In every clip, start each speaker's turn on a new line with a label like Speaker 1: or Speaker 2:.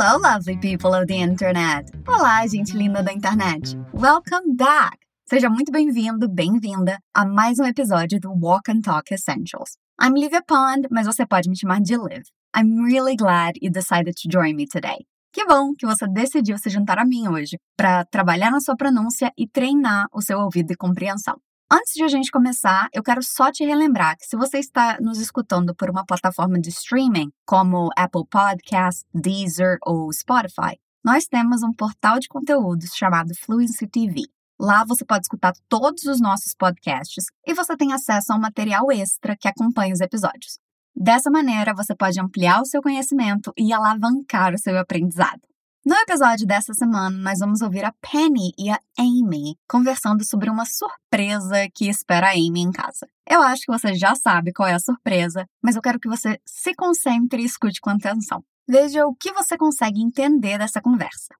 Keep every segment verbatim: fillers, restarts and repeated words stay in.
Speaker 1: Hello, lovely people of the internet! Olá, gente linda da internet! Welcome back! Seja muito bem-vindo, bem-vinda a mais um episódio do Walk and Talk Essentials. I'm Livia Pond, mas você pode me chamar de Liv. I'm really glad you decided to join me today. Que bom que você decidiu se juntar a mim hoje para trabalhar na sua pronúncia e treinar o seu ouvido e compreensão. Antes de a gente começar, eu quero só te relembrar que se você está nos escutando por uma plataforma de streaming, como Apple Podcasts, Deezer ou Spotify, nós temos um portal de conteúdos chamado Fluency T V. Lá você pode escutar todos os nossos podcasts e você tem acesso a um material extra que acompanha os episódios. Dessa maneira, você pode ampliar o seu conhecimento e alavancar o seu aprendizado. No episódio dessa semana, nós vamos ouvir a Penny e a Amy conversando sobre uma surpresa que espera a Amy em casa. Eu acho que você já sabe qual é a surpresa, mas eu quero que você se concentre e escute com atenção. Veja o que você consegue entender dessa conversa.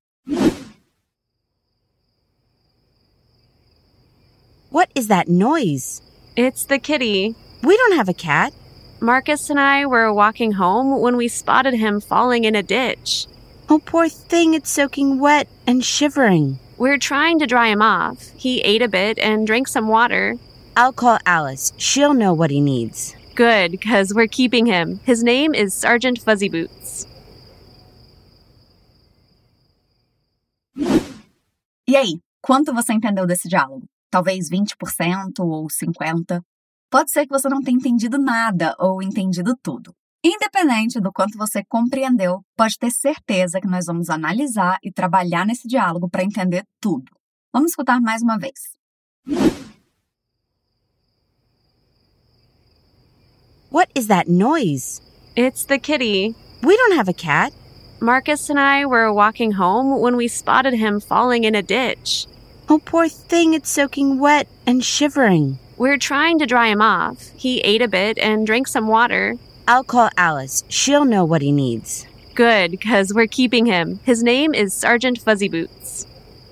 Speaker 2: What is that noise?
Speaker 3: It's the kitty.
Speaker 2: We don't have a cat.
Speaker 3: Marcus and I were walking home when we spotted him falling in a ditch.
Speaker 2: Oh, poor thing, it's soaking wet and shivering.
Speaker 3: We're trying to dry him off. He ate a bit and drank some water.
Speaker 2: I'll call Alice. She'll know what he needs.
Speaker 3: Good, because we're keeping him. His name is Sergeant Fuzzy Boots.
Speaker 1: E aí, quanto você entendeu desse diálogo? Talvez vinte por cento ou cinquenta por cento? Pode ser que você não tenha entendido nada ou entendido tudo. Independente do quanto você compreendeu, pode ter certeza que nós vamos analisar e trabalhar nesse diálogo para entender tudo. Vamos escutar mais uma vez.
Speaker 2: What is that noise?
Speaker 3: It's the kitty.
Speaker 2: We don't have a cat.
Speaker 3: Marcus and I were walking home when we spotted him falling in a ditch.
Speaker 2: Oh, poor thing, it's soaking wet and shivering.
Speaker 3: We're trying to dry him off. He ate a bit and drank some water.
Speaker 2: I'll call Alice. She'll know what he needs.
Speaker 3: Good, because we're keeping him. His name is Sergeant Fuzzy Boots.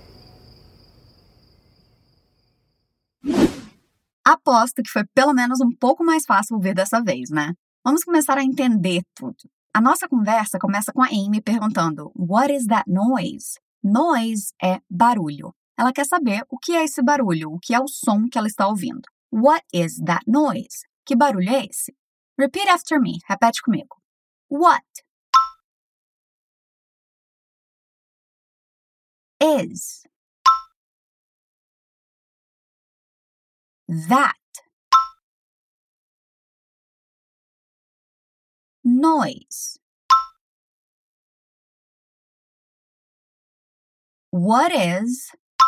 Speaker 1: Aposto que foi pelo menos um pouco mais fácil ouvir dessa vez, né? Vamos começar a entender tudo. A nossa conversa começa com a Amy perguntando What is that noise? Noise é barulho. Ela quer saber o que é esse barulho, o que é o som que ela está ouvindo. What is that noise? Que barulho é esse? Repeat after me. Repete comigo. What is that noise? What is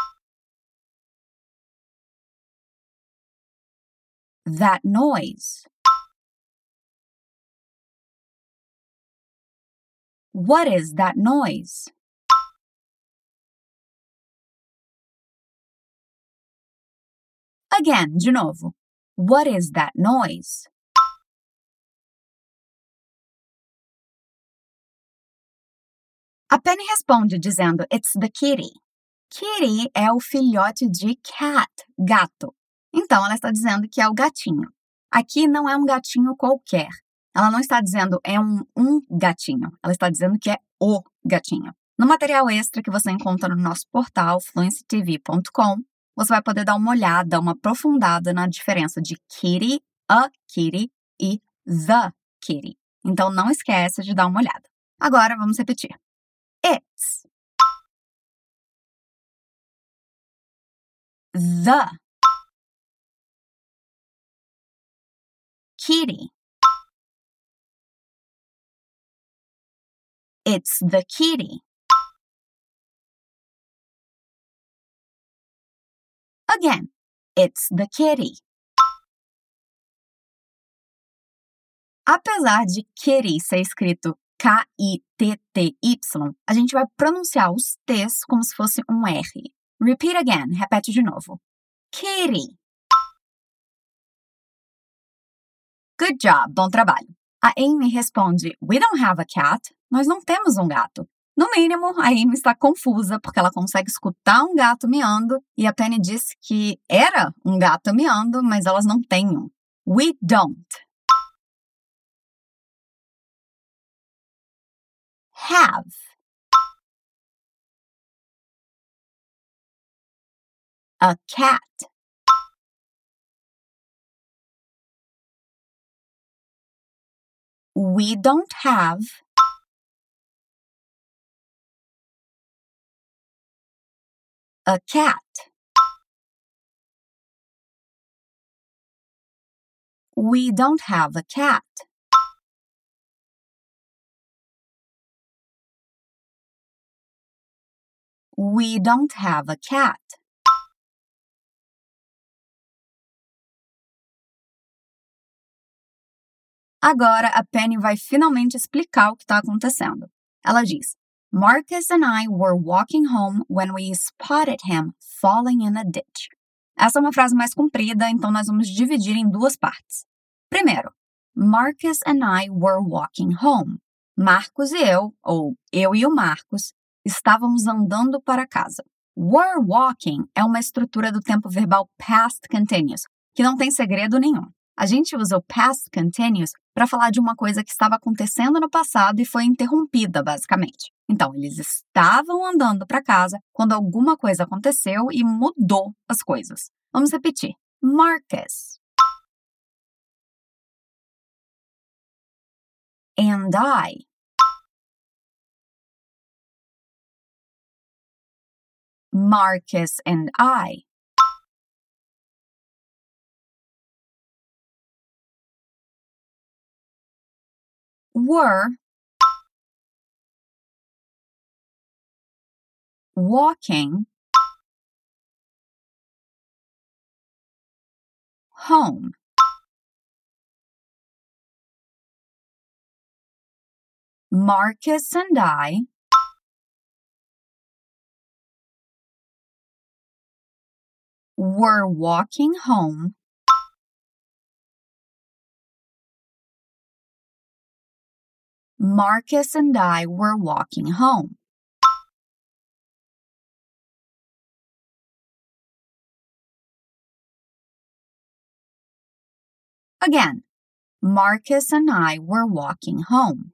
Speaker 1: that noise? What is that noise? Again, de novo. What is that noise? A Penny responde dizendo It's the kitty. Kitty é o filhote de cat, gato. Então, ela está dizendo que é o gatinho. Aqui não é um gatinho qualquer. Ela não está dizendo é um, um gatinho. Ela está dizendo que é o gatinho. No material extra que você encontra no nosso portal, fluency t v ponto com, você vai poder dar uma olhada, uma aprofundada na diferença de kitty, a kitty e the kitty. Então, não esqueça de dar uma olhada. Agora, vamos repetir. It's the kitty. It's the kitty. Again, it's the kitty. Apesar de kitty ser escrito K I T T Y, a gente vai pronunciar os T's como se fosse um R. Repeat again. Repete de novo. Kitty. Good job. Bom trabalho. A Amy responde, We don't have a cat. Nós não temos um gato. No mínimo, a Amy está confusa porque ela consegue escutar um gato miando e a Penny disse que era um gato miando, mas elas não têm um. We don't have A cat. We don't have a cat. We don't have a cat. We don't have a cat. Agora a Penny vai finalmente explicar o que está acontecendo. Ela diz: Marcus and I were walking home when we spotted him falling in a ditch. Essa é uma frase mais comprida, então nós vamos dividir em duas partes. Primeiro, Marcus and I were walking home. Marcos e eu, ou eu e o Marcos, estávamos andando para casa. Were walking é uma estrutura do tempo verbal past continuous, que não tem segredo nenhum. A gente usa o past continuous para falar de uma coisa que estava acontecendo no passado e foi interrompida, basicamente. Então, eles estavam andando para casa quando alguma coisa aconteceu e mudou as coisas. Vamos repetir. Marcus and I Marcus and I were walking home. Marcus and I were walking home Marcus and I were walking home. Again, Marcus and I were walking home.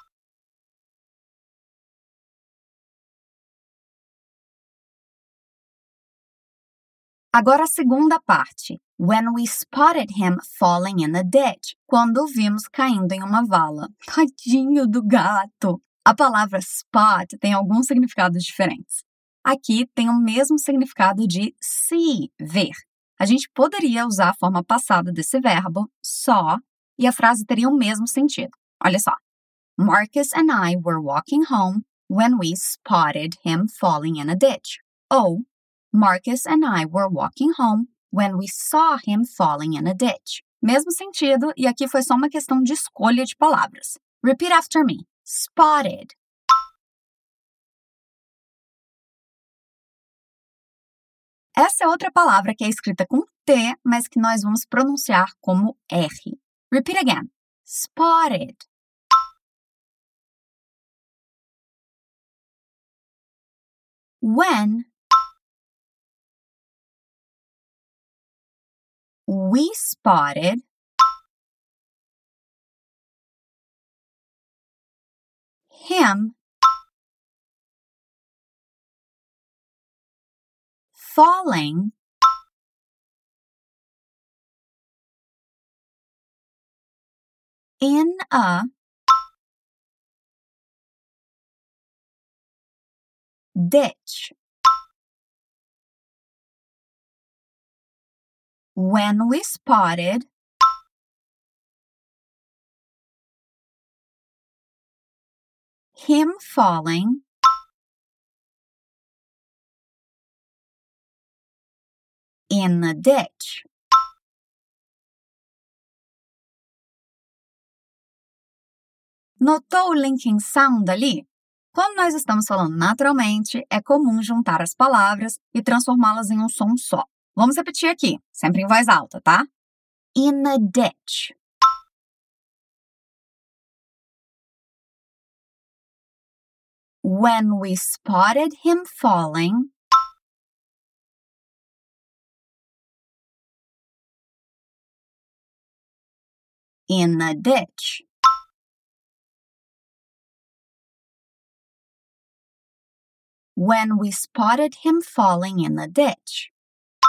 Speaker 1: Agora a segunda parte. When we spotted him falling in a ditch. Quando o vimos caindo em uma vala. Tadinho do gato! A palavra spot tem alguns significados diferentes. Aqui tem o mesmo significado de see, ver. A gente poderia usar a forma passada desse verbo, saw, e a frase teria o mesmo sentido. Olha só. Marcus and I were walking home when we spotted him falling in a ditch. Ou, Marcus and I were walking home when we saw him falling in a ditch. Mesmo sentido, e aqui foi só uma questão de escolha de palavras. Repeat after me. Spotted. Essa é outra palavra que é escrita com T, mas que nós vamos pronunciar como R. Repeat again. Spotted. When we spotted him falling in a ditch. When we spotted him falling in a ditch. Notou o linking sound ali? Quando nós estamos falando naturalmente, é comum juntar as palavras e transformá-las em um som só. Vamos repetir aqui, sempre em voz alta, tá? In a ditch. When we spotted him falling in a ditch. When we spotted him falling in a ditch.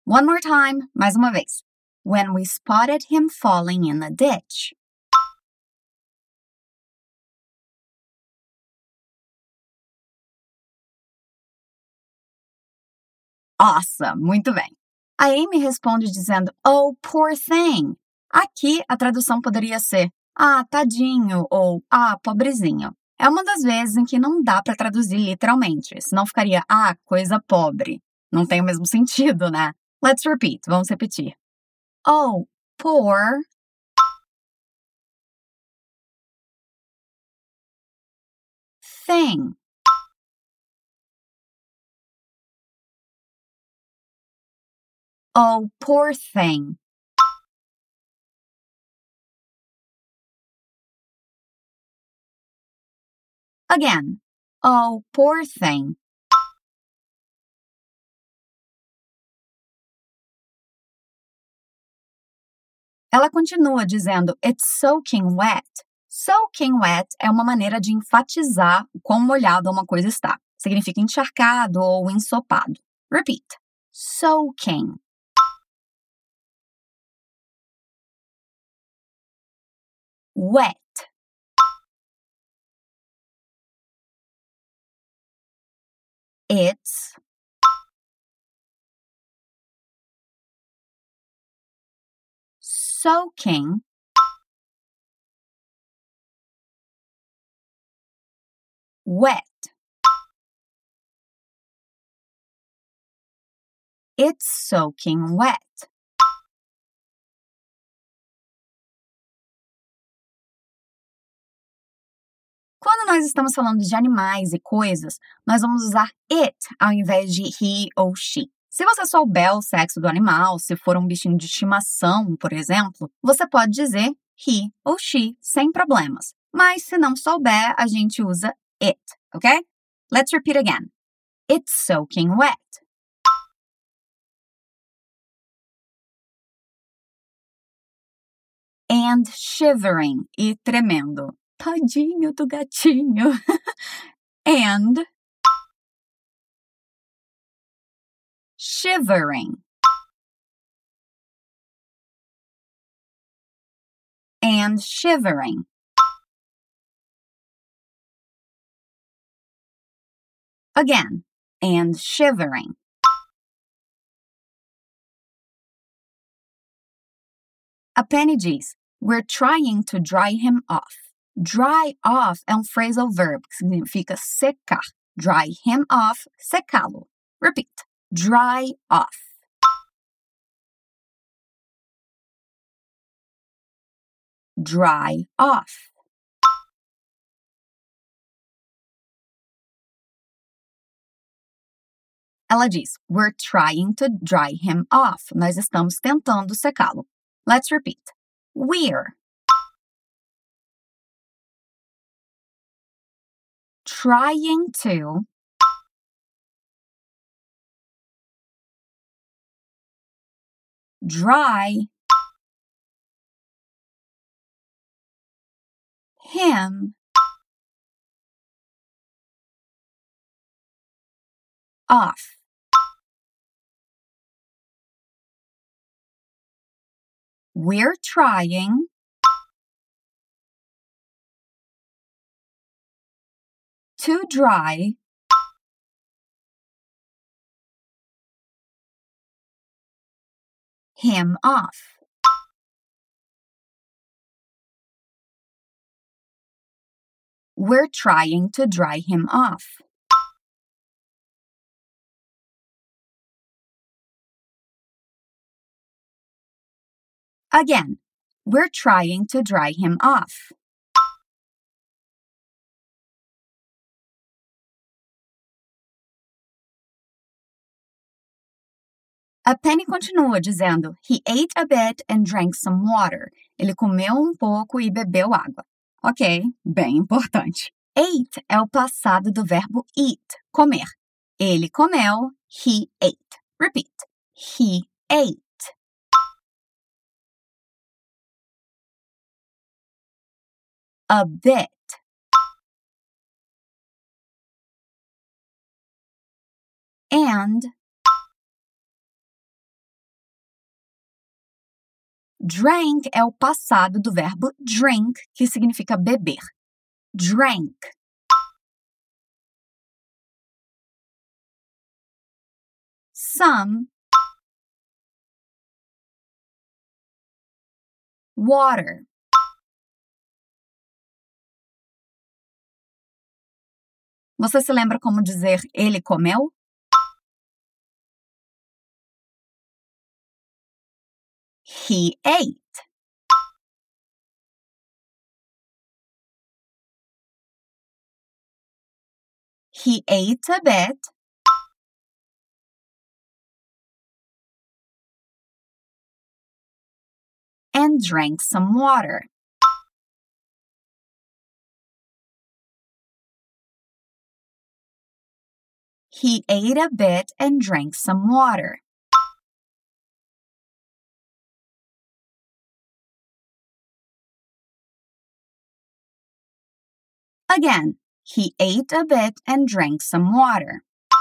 Speaker 1: One more time, mais uma vez. When we spotted him falling in the ditch. Awesome, muito bem. A Amy responde dizendo, oh, poor thing. Aqui, a tradução poderia ser, ah, tadinho, ou ah, pobrezinho. É uma das vezes em que não dá para traduzir literalmente, senão ficaria, ah, coisa pobre. Não tem o mesmo sentido, né? Let's repeat, vamos repetir. Oh, poor thing. Oh, poor thing. Again. Oh, poor thing. Ela continua dizendo, it's soaking wet. Soaking wet é uma maneira de enfatizar o quão molhada uma coisa está. Significa encharcado ou ensopado. Repeat. Soaking. Wet. It's soaking wet. It's soaking wet. Quando nós estamos falando de animais e coisas, nós vamos usar it ao invés de he ou she. Se você souber o sexo do animal, se for um bichinho de estimação, por exemplo, você pode dizer he ou she sem problemas. Mas se não souber, a gente usa it, ok? Let's repeat again. It's soaking wet. And shivering e tremendo. Tadinho do gatinho. And shivering. And shivering. Again, and shivering. A Penny diz, we're trying to dry him off. Dry off é um phrasal verb que significa secar. Dry him off, secá-lo. Repeat. Dry off. Dry off. Ela diz, we're trying to dry him off. Nós estamos tentando secá-lo. Let's repeat. We're trying to dry him off. We're trying to dry him off. We're trying to dry him off. Again, we're trying to dry him off. A Penny continua dizendo, he ate a bit and drank some water. Ele comeu um pouco e bebeu água. Ok, bem importante. Ate é o passado do verbo eat, comer. Ele comeu, he ate. Repeat. He ate. A bit. And Drank é o passado do verbo drink, que significa beber. Drank. Some water. Você se lembra como dizer ele comeu? He ate. He ate a bit. And drank some water. He ate a bit and drank some water. Again, he ate a bit and drank some water.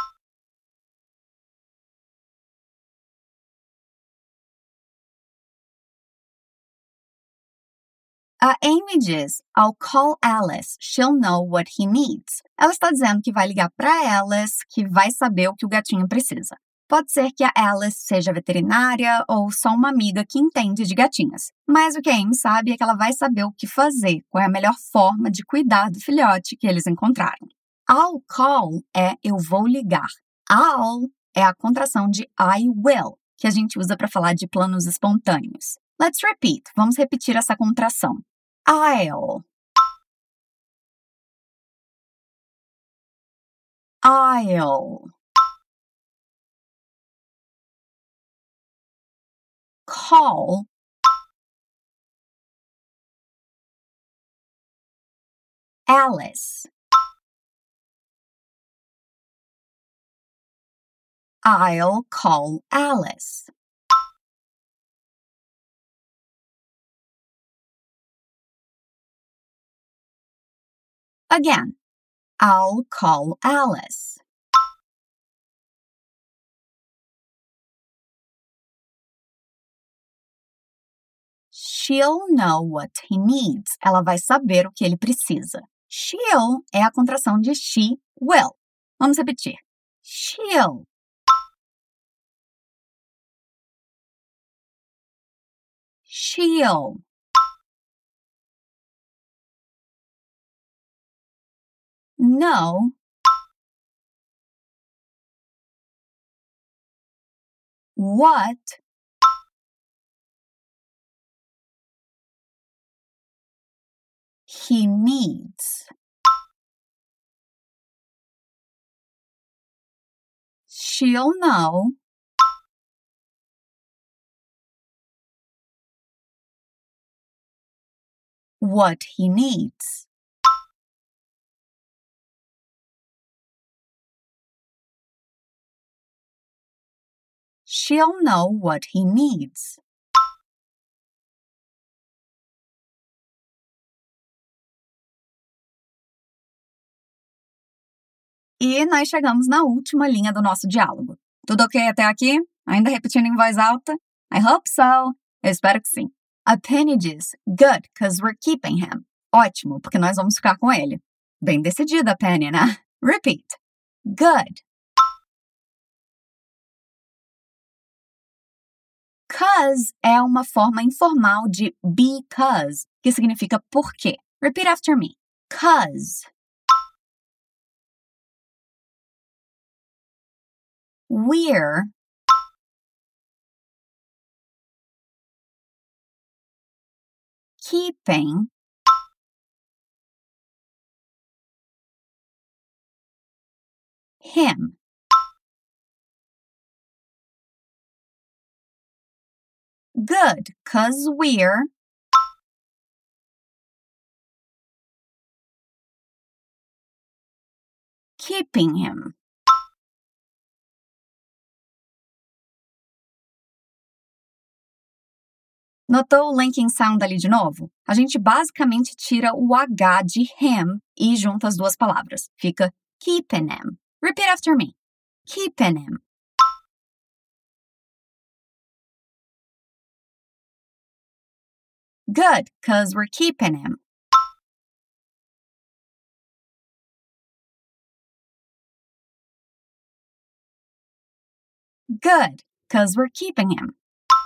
Speaker 1: A Amy diz, I'll call Alice, she'll know what he needs. Ela está dizendo que vai ligar para Alice, que vai saber o que o gatinho precisa. Pode ser que a Alice seja veterinária ou só uma amiga que entende de gatinhas. Mas o que a Amy sabe é que ela vai saber o que fazer, qual é a melhor forma de cuidar do filhote que eles encontraram. I'll call é eu vou ligar. I'll é a contração de I will, que a gente usa para falar de planos espontâneos. Let's repeat. Vamos repetir essa contração. I'll. I'll. Call. Alice. I'll call Alice. Again, I'll call Alice. She'll know what he needs. Ela vai saber o que ele precisa. She'll é a contração de she will. Vamos repetir. She'll. She'll. Know. What. He needs. She'll know. What he needs. She'll know what he needs. E nós chegamos na última linha do nosso diálogo. Tudo ok até aqui? Ainda repetindo em voz alta? I hope so. Eu espero que sim. A Penny diz, good, cause we're keeping him. Ótimo, porque nós vamos ficar com ele. Bem decidida, Penny, né? Repeat. Good. Cause é uma forma informal de because, que significa por quê. Repeat after me. Cause. We're keeping him. Good, cause we're keeping him. Notou o linking sound ali de novo? A gente basicamente tira o H de him e junta as duas palavras. Fica keeping him. Repeat after me. Keeping him. Good, cause we're keeping him. Good, cause we're keeping him.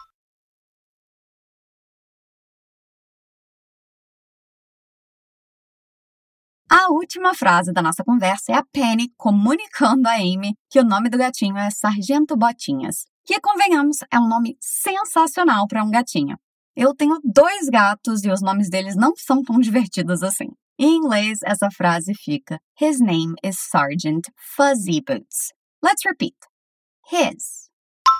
Speaker 1: A última frase da nossa conversa é a Penny comunicando a Amy que o nome do gatinho é Sargento Botinhas, que, convenhamos, é um nome sensacional para um gatinho. Eu tenho dois gatos e os nomes deles não são tão divertidos assim. Em inglês, essa frase fica His name is Sergeant Fuzzy Boots. Let's repeat. His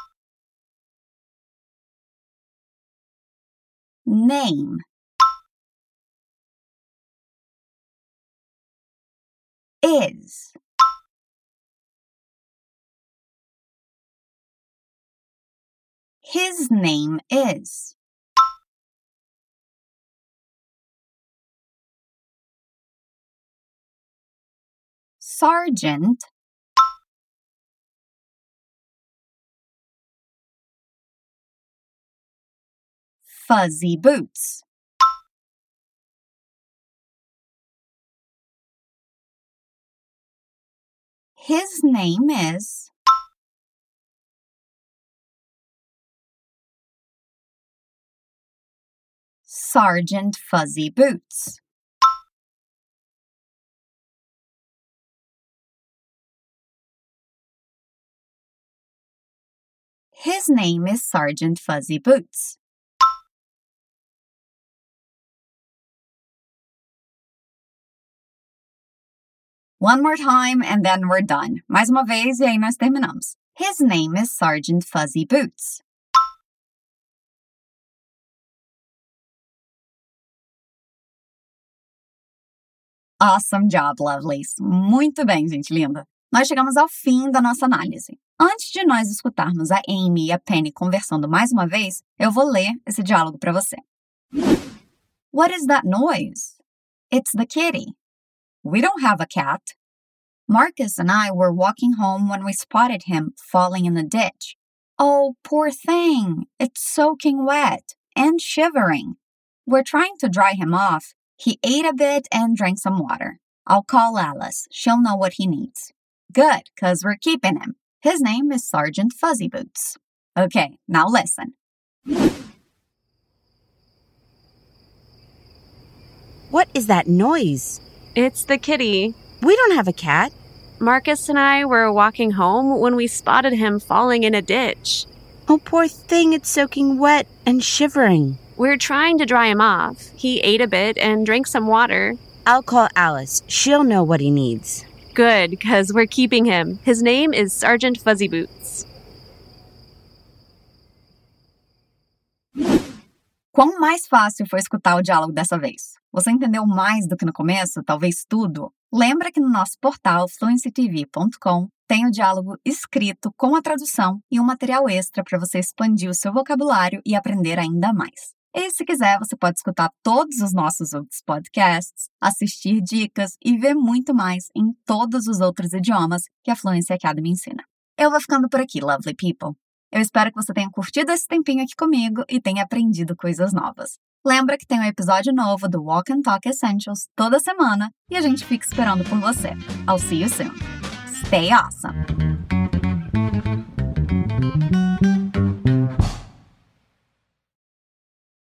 Speaker 1: name is His name is Sergeant Fuzzy Boots. His name is Sergeant Fuzzy Boots. His name is Sergeant Fuzzy Boots. One more time and then we're done. Mais uma vez e aí nós terminamos. His name is Sergeant Fuzzy Boots. Awesome job, lovelies. Muito bem, gente linda. Nós chegamos ao fim da nossa análise. Antes de nós escutarmos a Amy e a Penny conversando mais uma vez, eu vou ler esse diálogo para você. What is that noise? It's the kitty. We don't have a cat. Marcus and I were walking home when we spotted him falling in the ditch. Oh, poor thing. It's soaking wet and shivering. We're trying to dry him off. He ate a bit and drank some water. I'll call Alice. She'll know what he needs. Good, because we're keeping him. His name is Sergeant Fuzzy Boots. Okay, now listen.
Speaker 2: What is that noise?
Speaker 3: It's the kitty.
Speaker 2: We don't have a cat.
Speaker 3: Marcus and I were walking home when we spotted him falling in a ditch.
Speaker 2: Oh, poor thing, it's soaking wet and shivering.
Speaker 3: We're trying to dry him off. He ate a bit and drank some water.
Speaker 2: I'll call Alice. She'll know what he needs.
Speaker 3: Good, because we're keeping him. His name is Sergeant Fuzzy Boots.
Speaker 1: Quão mais fácil foi escutar o diálogo dessa vez? Você entendeu mais do que no começo? Talvez tudo? Lembra que no nosso portal fluency t v ponto com tem o diálogo escrito com a tradução e um material extra para você expandir o seu vocabulário e aprender ainda mais. E se quiser, você pode escutar todos os nossos outros podcasts, assistir dicas e ver muito mais em todos os outros idiomas que a Fluency Academy ensina. Eu vou ficando por aqui, lovely people. Eu espero que você tenha curtido esse tempinho aqui comigo e tenha aprendido coisas novas. Lembra que tem um episódio novo do Walk and Talk Essentials toda semana e a gente fica esperando por você. I'll see you soon. Stay awesome!